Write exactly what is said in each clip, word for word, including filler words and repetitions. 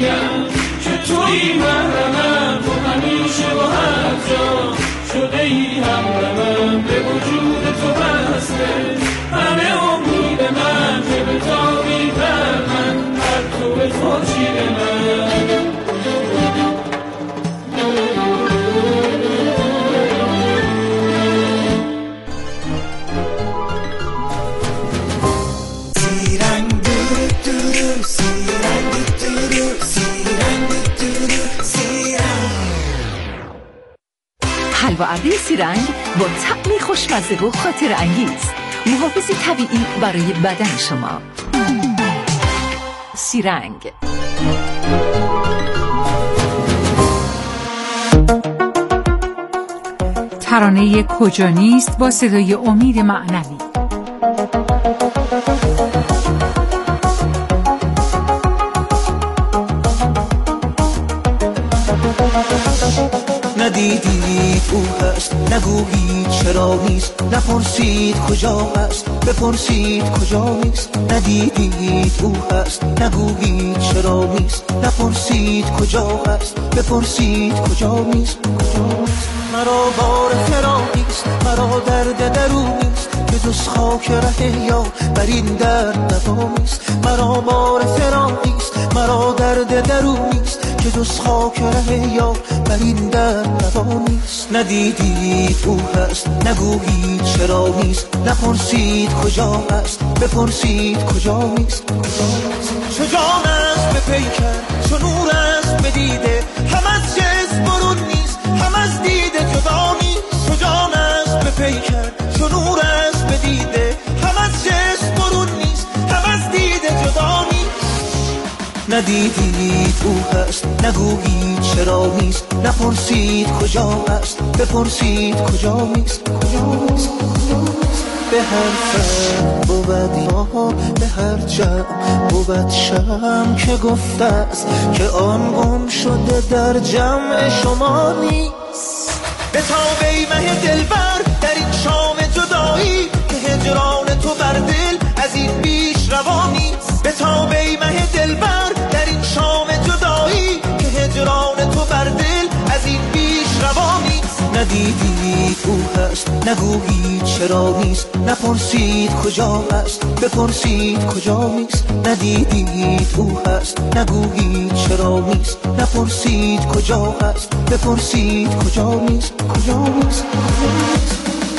بگم که تویی محرمم، تو همیشه و هر جا شده ای همرمم، به وجود تو بسته همه امید من، که به تابی بر من هر تو به خورشید من. حلوا ابری سیرنگ با طعمی خوشمزه و خاطر انگیز، محافظ طبیعی برای بدن شما. سیرنگ. ترانه کجا نیست با صدای امید معنوی. ندیدید او هست نگویید چرا نیست، نپرسید کجا هست بپرسید کجا نیست. ندیدید او هست نگویید چرا نیست، نپرسید کجا هست بپرسید کجا نیست. مرا بار فراقیست، مرا درد درونیست، که جز خاک ره یا بر این درد نوامیست. مرا بار فراقیست، مرا درد درونیست، که جز خاک ره یا بر این درد نوامیست. ندیدید او هست نگویید چرا نیست، نپرسید کجا هست بپرسید کجا نیست. چو جان است به پیکر، چو نور است به دیده، هم از جسم برون نیست هم از دیده جدا نیست. چو جان است به پیکر، چو نور است به دیده، هم از جسم برون نیست هم از دیده جدا نیست. ندیدید او هست نگویید چرا نیست، نپرسید کجا هست بپرسید کجا نیست. به هر فن بود یا به هر جمع بود شم که گفته است که آن گم شده در جمع شما نیست. به تاب ای مه دلبر در این شام جدایی، که هجران تو بر دل از این بیش روا نیست. به تاب ای مه دلبر در این شام جدایی، که هجران تو بر دل از این بیش روا نیست. ندیدید او هست نگویید چرا نیست، نپرسید کجا هست بپرسید کجا نیست. ندیدید او هست نگویید چرا نیست، نپرسید کجا هست بپرسید کجا نیست. کجا نیست کجا نیست.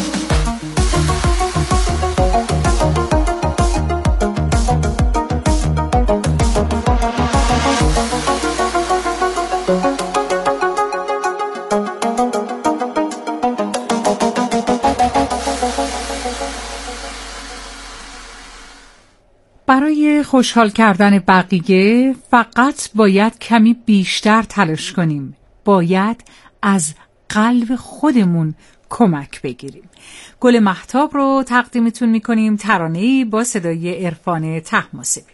برای خوشحال کردن بقیه فقط باید کمی بیشتر تلاش کنیم. باید از قلب خودمون کمک بگیریم. گل مهتاب رو تقدیمتون میکنیم، ترانه‌ای با صدای عرفان طهماسبی.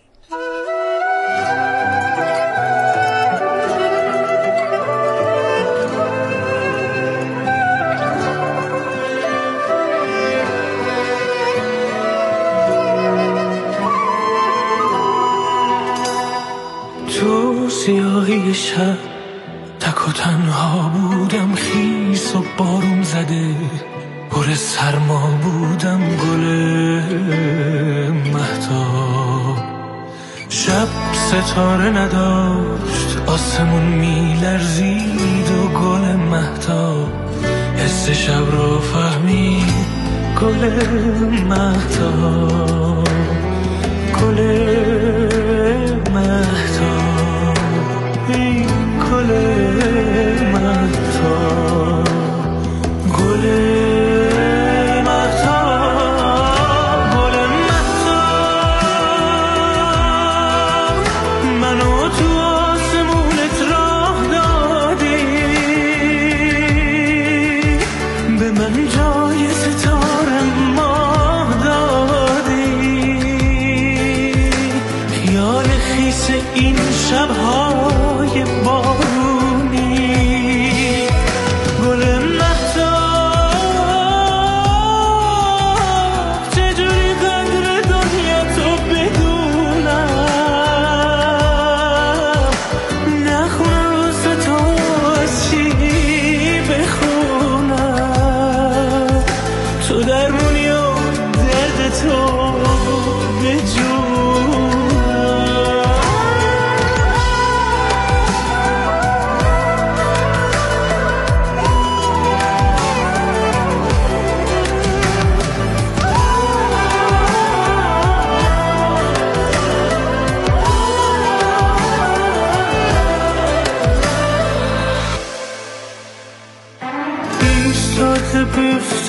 تو سیاهی شب تک و تنها بودم، خیس و بارون زده پر سرما بودم. گل مهتاب شب ستاره نداشت، آسمون میلرزید و گل مهتاب حس شب رو فهمید. گل مهتاب گل مهتاب ای گل مهتاب گل مهتاب گل مهتاب منو تو آسمونت راه دادی، به من جای ستاره ماه دادی. خیال خیس این شب‌های بارونی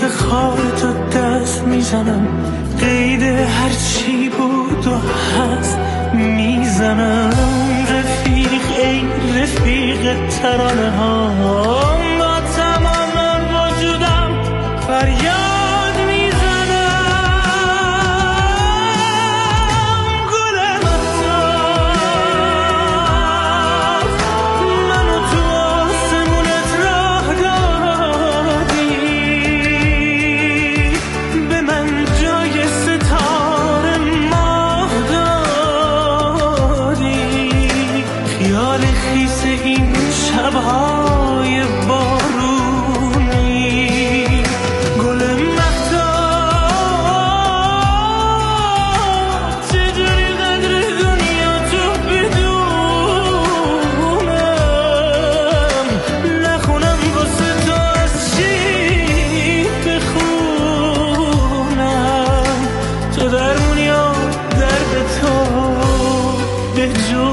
واسه خار تو دست میزنم، قید هرچی بود و هست میزنم. رفیق ای رفیق ترانه ها، با تمام وجودم فریاد میزنم. گل مهتاب منو تو آسمونت راه دادی، به من جای ستاره ماه دادی. خیال خیس این شبهای بارونی، گل مهتاب چجوری قدر دنیا تو بدونم، نخونم واسه تو از چی بخونم. تو درمونی ها درد تو به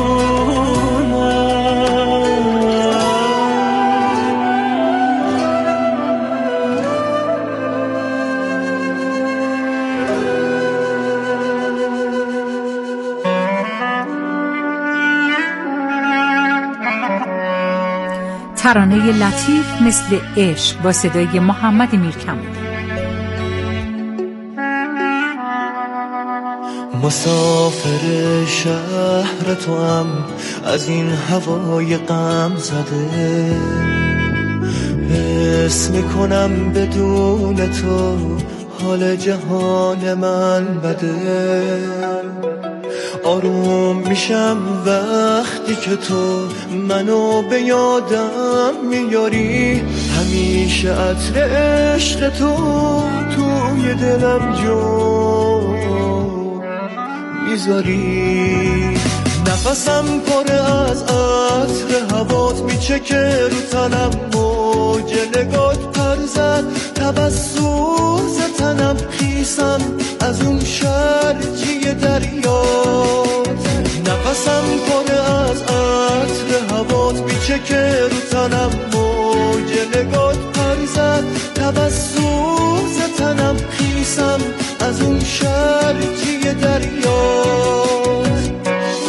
ترانه لطیف مثل عشق با صدای محمد میرکمال. مسافر شهر تو هم از این هوای غم زده، حس میکنم بدون تو حال جهان من بده. آروم میشم وقتی که تو منو به یادم میاری، همیشه عطر عشق تو توی دلم جو میذاری. نفسم پر از عطر هوات میچکه رو تنم، موج نگات پر زد تبسم ز تنم، خیسم از اون شرجی دریات. نفسم پر از عطر هوات میچکه رو تنم، موج نگات پر زد تبسم ز تنم، خیسم از اون شرجی دریات.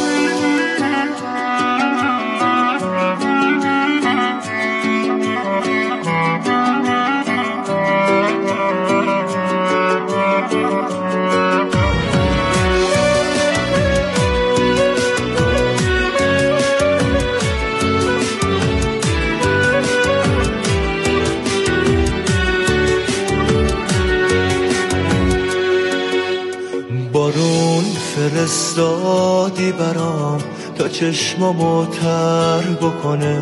بارون فرستادی برام تا چشمامو تر بکنه،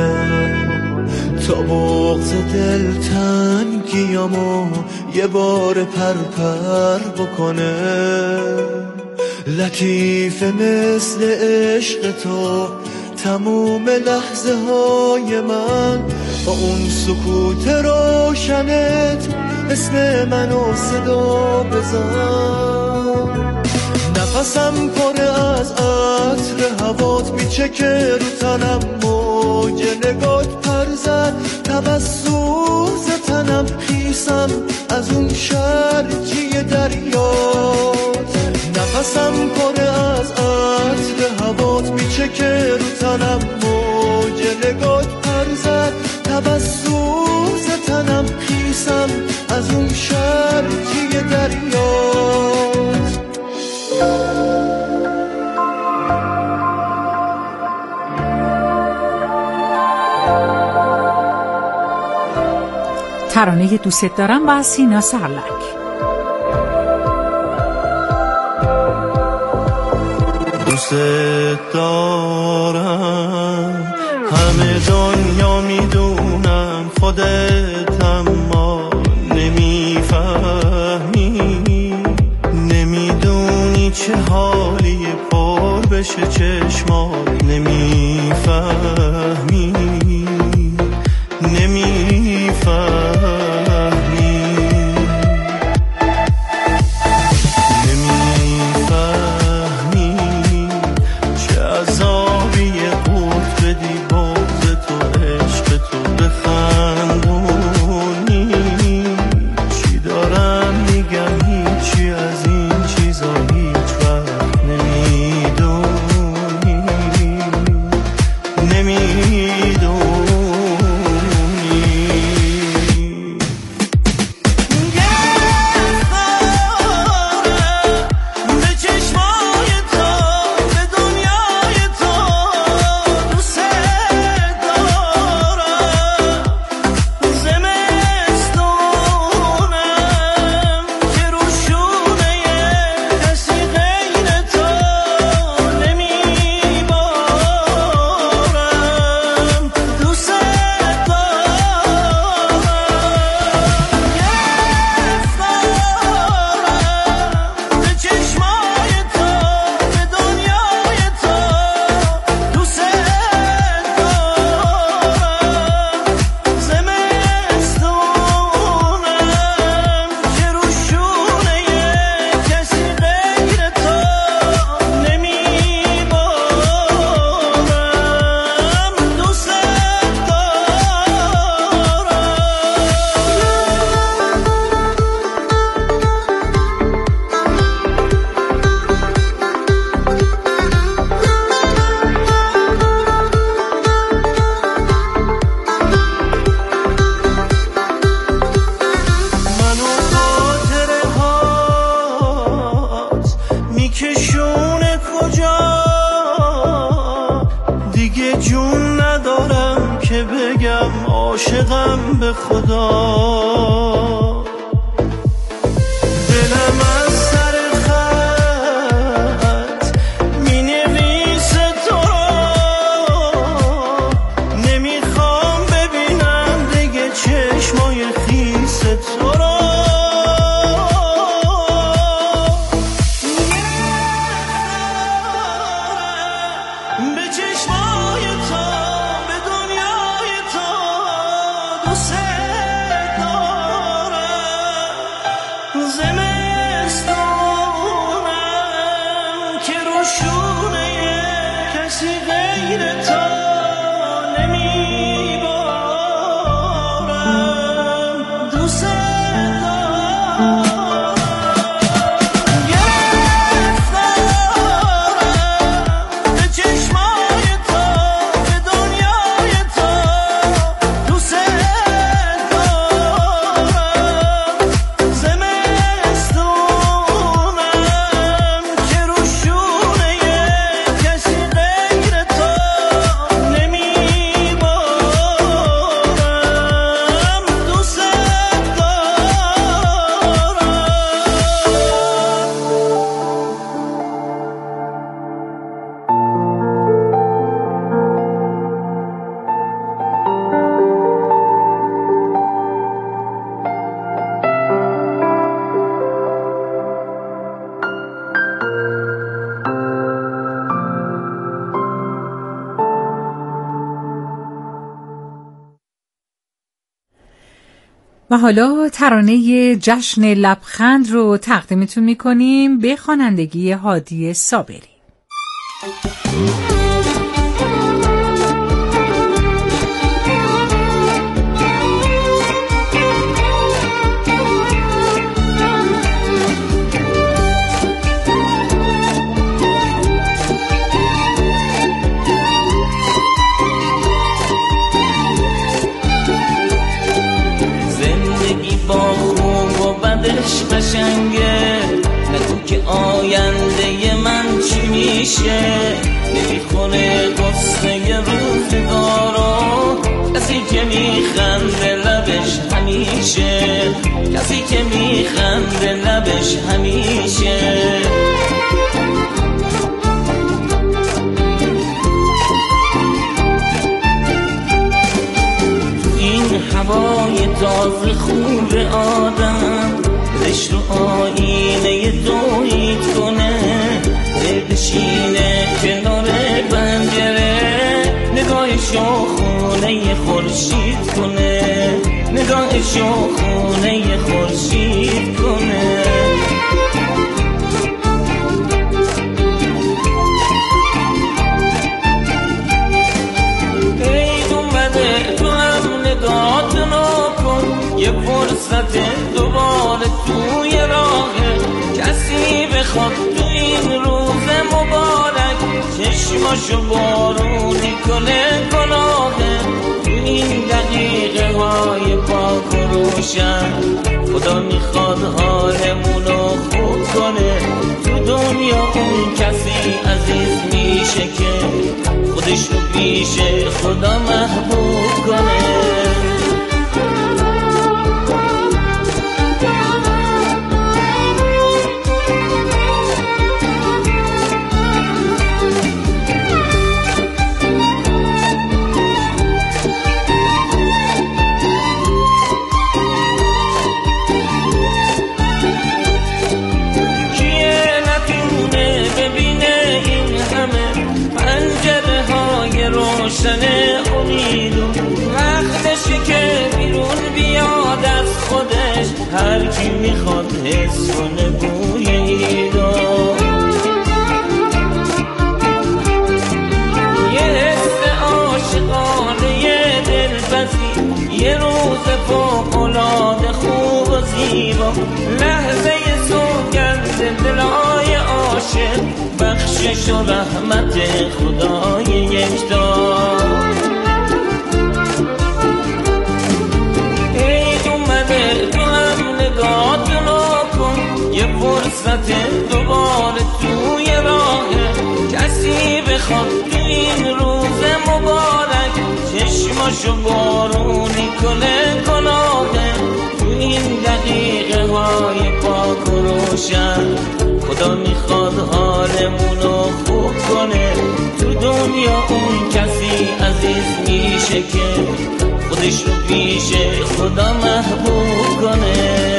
تا بغض دل تنگیامو یه بار پر پر بکنه. لطیف مثل عشق تو تموم لحظه های من، با اون سکوت روشنت اسم منو صدا بزن. نفسم پر از عطر هوات میچکه رو تنم، موج نگات پر زد تبسم ز تنم، خیسم از اون شرجی دریات. نفسم پر از عطر هوات میچکه رو تنم، موج نگات پر زد تبسم ز تنم، خیسم از اون شرجی دریات. ترانه دوست دارم با سینا سرلک. دوست دارم همه دنیا میدونم، خودت اما نمیفهمی، نمیدونی چه حالی پر بشه چشمات، نمیفهمی نمیفهمی نمیفهمی چه عذابی قوت بدی بغض تو عشق تو بخندونی، دیگه جون ندارم که بگم عاشقم به خدا. دلم از سر خط می نویسه تو را، نمیخوام ببینم دیگه چشمای خیس تو را. به چشمای تو، به دنیای تو دوست دارم. زمستونم که روشونه کسی غیر تو نمیبارم. دوست دارم. و حالا ترانه جشن لبخند رو تقدیمتون میکنیم به خوانندگی هادی صابری. قشنگه نگو که آینده من چی میشه، نمیخونه قصه روزگارو کسی که میخنده لبش همیشه، کسی که میخنده لبش همیشه. تو این هوای تازه خوب آدم دلش رو آینه دوید کنه، دل بشینه کنار پنجره نگاهشو خونه خورشید کنه، نگاهشو خونه خورشید کنه. عید اومده تو هم نگاهت نکن، یه فرصت دوباره توی راهه، کسی بخواد تو این روز مبارک چشماشو بارونی کنه گناهه. تو این دقیقه های پاک و روشن خدا میخواد حالمونو خوب کنه. تو دنیا اون کسی عزیز میشه که خودش رو پیش خدا محبوب کنه. هر کی میخواد حس کنه بوی ایدو، یه حس عاشقانه یه دلبزی، یه روز فوق‌العاده خوب و زیبا، لحظه سوگند دلای عاشق، بخشش و رحمت خدای یکتا. یه فرصت دوباره توی راهه، کسی بخواد تو این روز مبارک چشماشو بارونی کنه گناهه. تو این دقیقه های پاک و روشن خدا میخواد حالمونو خوب کنه. تو دنیا اون کسی عزیز میشه که خودش رو پیش خدا محبوب کنه.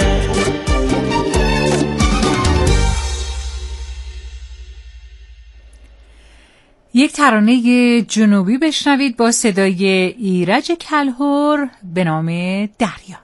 یک ترانه جنوبی بشنوید با صدای ایرج کلهر به نام دریا.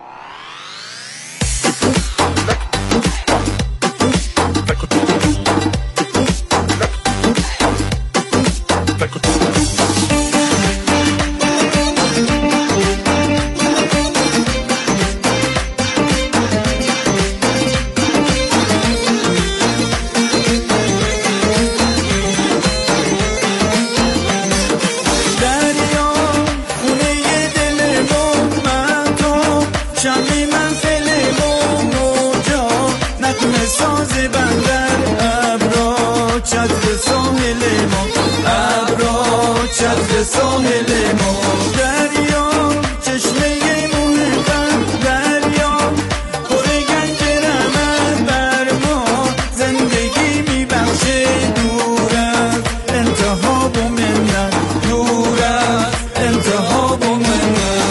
ساحل ما دریا چشمه محبت دریا پر گنج رحمت بر ما زندگی میبخشه دور از انتخاب و منت دور از انتخاب و منت.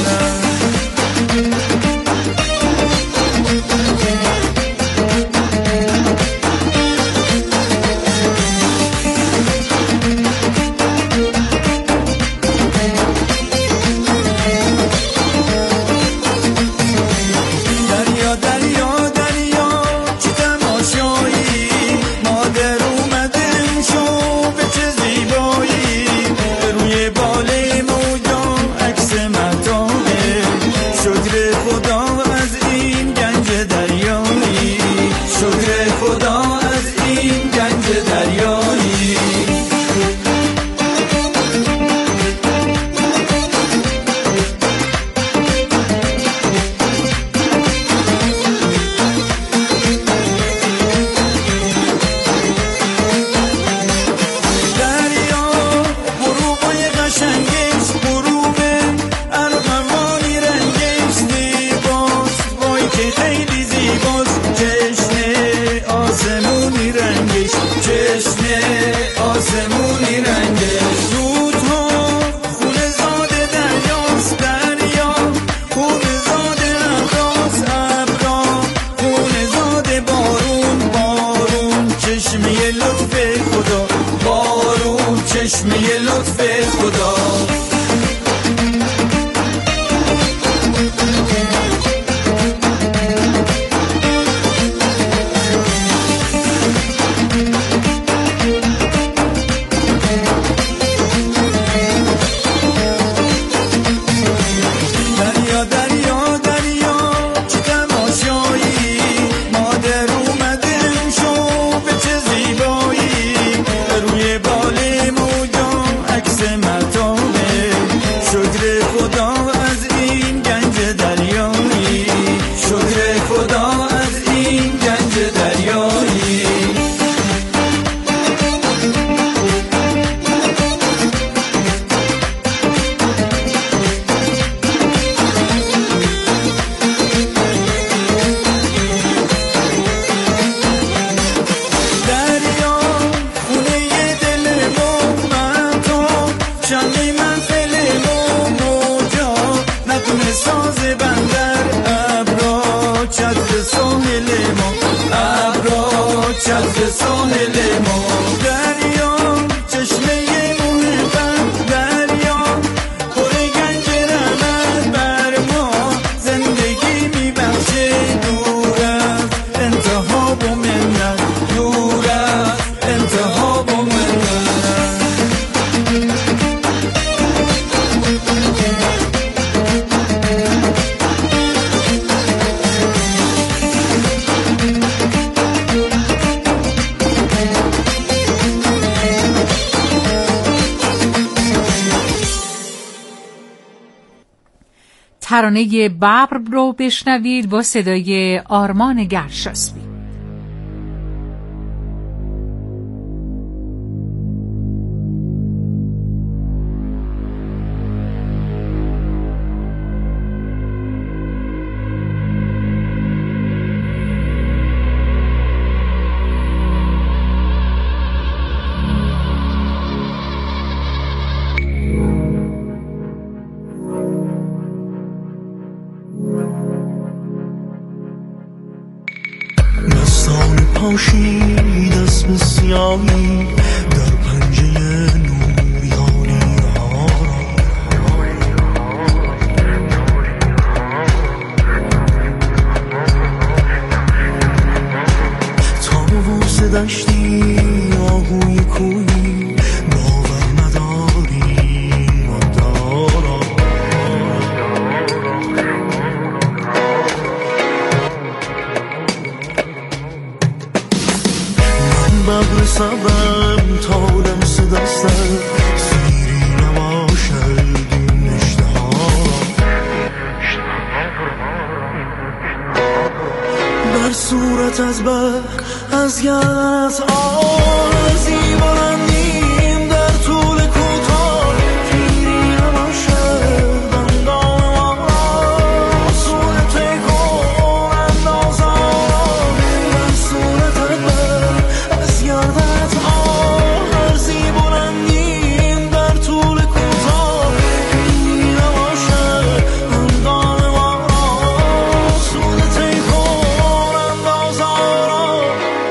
چشمه لطف خدا دریا دریا دریا چه تماشایی مادر اومدم شو به چه زیبایی روی باله موجام عکس متابه شکر خدا از این گنج دریایی شکر خدا از این گنج دریایی. چتر ساحل ما دریا چشمه محبت دریا پر گنج رحمت بر ما زندگی میبخشه دور از انتخاب و منت دور از انتخاب و منت. ترانه ببر رو بشنوید با صدای آرمان گرشاسبی. پاشید اسم سیاهی در پنجه نوریانی ها تاووس دشتی آهوی کوی باور نداریم و دارا ببر صبرم تا لمس دستم سیری نباشد این اشتها بر صورت از بر از گرد آرزی بلندیم در طول کوتاه پیری نباشد اندام ما را صورت کن انداز آرام بر صورت از بر از گردت آرزی بلندیم در طول کوتاه پیری نباشد اندام ما را صورت کن انداز آرام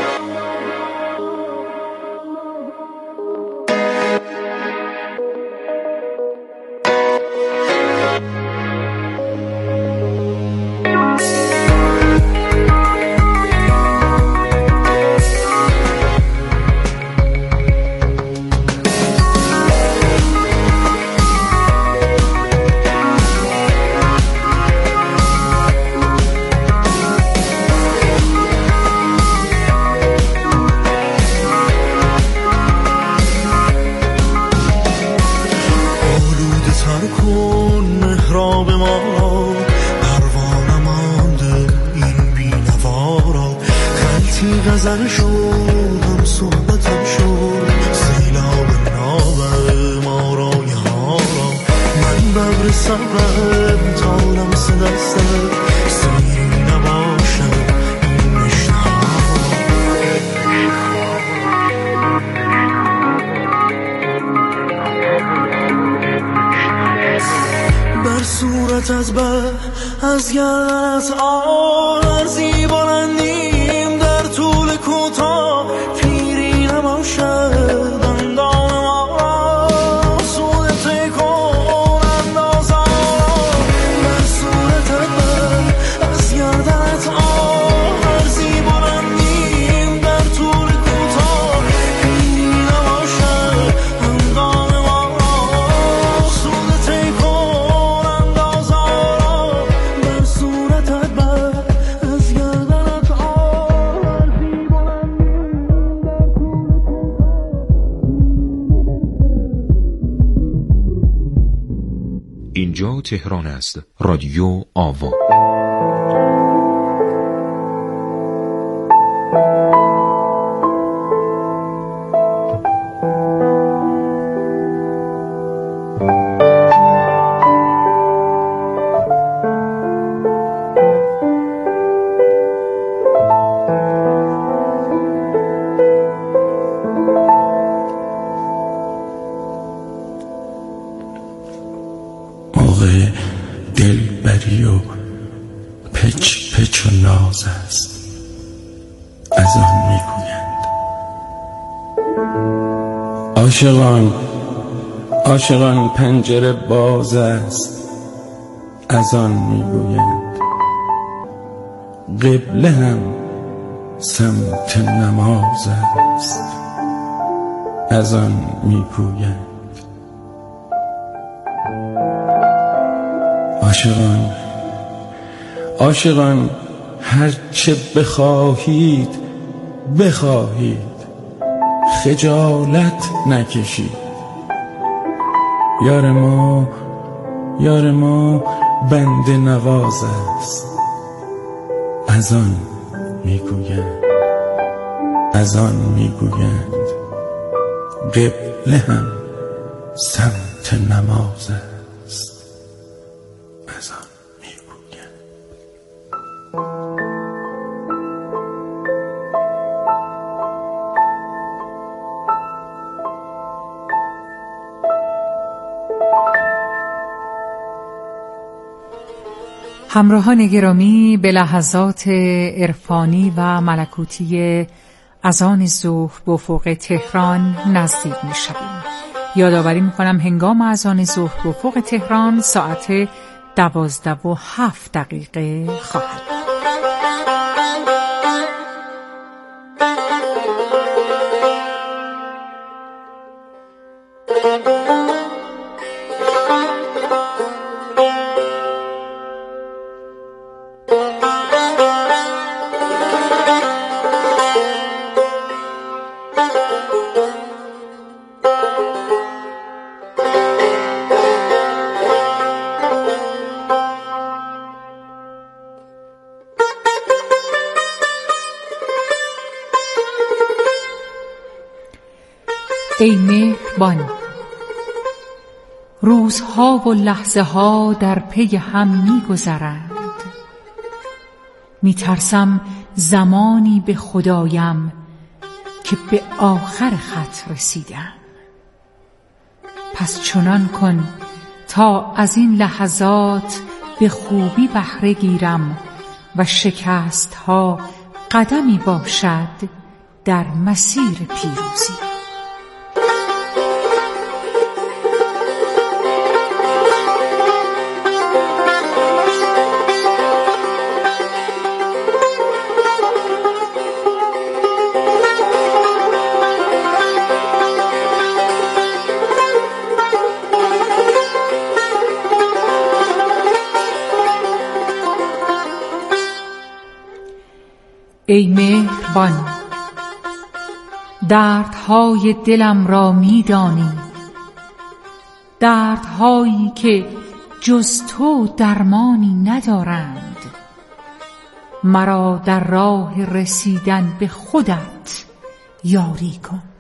آلوده تر کن محراب ما را پروانه مانده این بینوارا خلطی غزل شد هم صحبتم شد سیلاب ناب ما را یهارا من ببر صبرم تا لمس دستم سیری نباشد این اشتها بر صورت از بر از گردت آرزی بلندیم در طول کوتاه پیری نباشد اندام ما را صورت کن انداز آرام بر صورت از بر از گردت آرزی بلندیم در طول کوتاه پیری نباشد اندام ما را صورت کن انداز آرام بر صورت از بر از گردت آرزی بلندیم در اینجا تهران است. رادیو آوا. موقع دلبری و پچ پچ و ناز است از آن میگویند عاشقان عاشقان پنجره باز است از آن میگویند قبله هم سمت نماز است از آن میگویند عاشقان عاشقان هر چه بخواهید بخواهید خجالت نکشید یار ما یار ما بنده نواز است از آن میگویند از آن میگویند قبله هم سمت نماز است از آن میگویند همراهان گرامی، به لحظات عرفانی و ملکوتی اذان ظهر به افق تهران نزدیک می‌شویم. یادآوری می‌کنم هنگام اذان ظهر به افق تهران ساعت دوازده و هفت دقیقه خواهد. ای مهربان، روزها و لحظه ها در پی هم می گذرند. می ترسم زمانی به خدایم که به آخر خط رسیدم. پس چنان کن تا از این لحظات به خوبی بهره گیرم و شکست ها قدمی باشد در مسیر پیروزی. ای مهربان، دردهای دلم را می‌دانی، دردهایی که جز تو درمانی ندارند. مرا در راه رسیدن به خودت یاری کن.